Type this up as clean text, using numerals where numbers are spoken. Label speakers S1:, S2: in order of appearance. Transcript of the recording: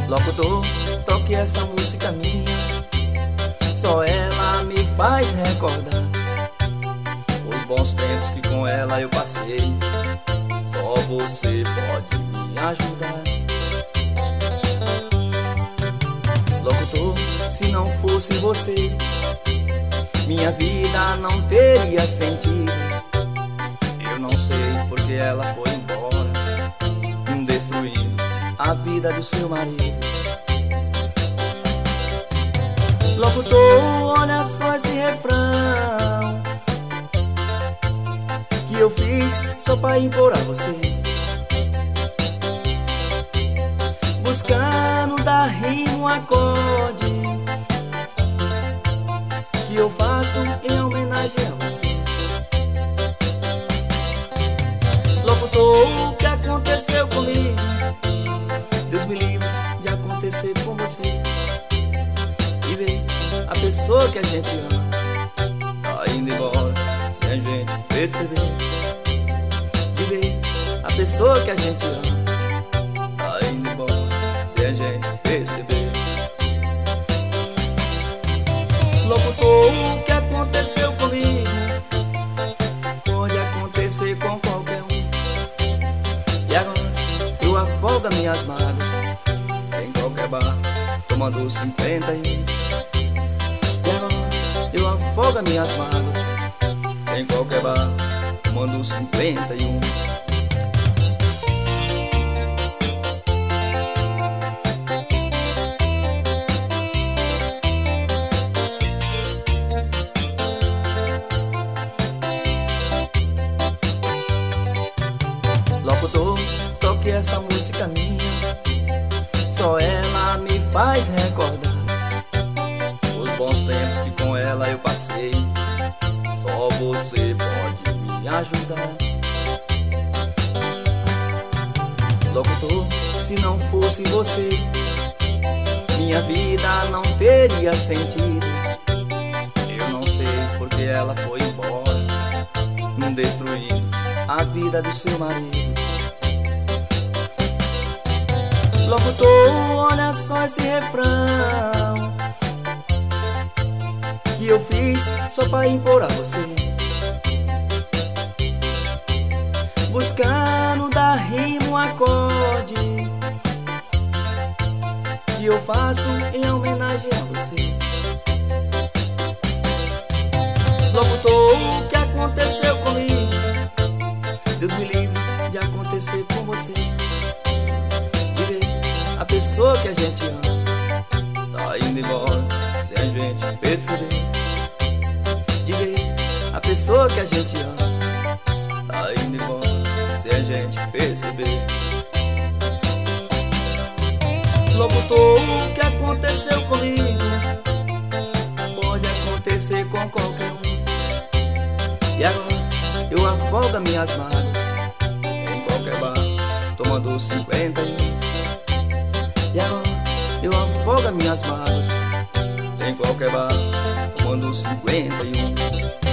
S1: Locutor, toque essa música minha, só ela me faz recordar os bons tempos que com ela eu passei. Só você pode me ajudar. Locutor, se não fosse você, minha vida não teria sentido. Eu não sei porque ela foi embora, destruindo a vida do seu marido. Locutor, olha só esse refrão que eu fiz só pra impor a você, buscando dar rima um acorde que eu faço em homenagem a você. Locutor, o que aconteceu comigo? Deus me livre de acontecer com você. E ver a pessoa que a gente ama tá indo embora sem a gente perceber. De ver a pessoa que a gente ama tá indo embora sem a gente perceber. Locutor, o que aconteceu comigo pode acontecer com qualquer um. E agora eu afogo as minhas mágoas em qualquer bar, tomando 51. E agora eu afogo as minhas mágoas em qualquer bar, tomando 51. Locutor, toque essa música minha, só ela me faz recordar os bons tempos que com ela eu passei. Só você pode me ajudar. Locutor, se não fosse você, minha vida não teria sentido. Eu não sei porque ela foi embora, destruindo a vida do seu marido. Locutor, olha só esse refrão que eu fiz só pra impor a você, buscando dar rima um acorde que eu faço em homenagem a você. Locutor, o que aconteceu comigo? Deus me livre de acontecer com você. De ver a pessoa que a gente ama tá indo embora sem a gente perceber. De ver a pessoa que a gente ama tá indo embora sem a gente perceber. Locutor, o que aconteceu comigo pode acontecer com qualquer um. E agora eu afogo as minhas mágoas em qualquer bar, tomando 51. E agora eu afogo as minhas mágoas em qualquer bar, tomando 51.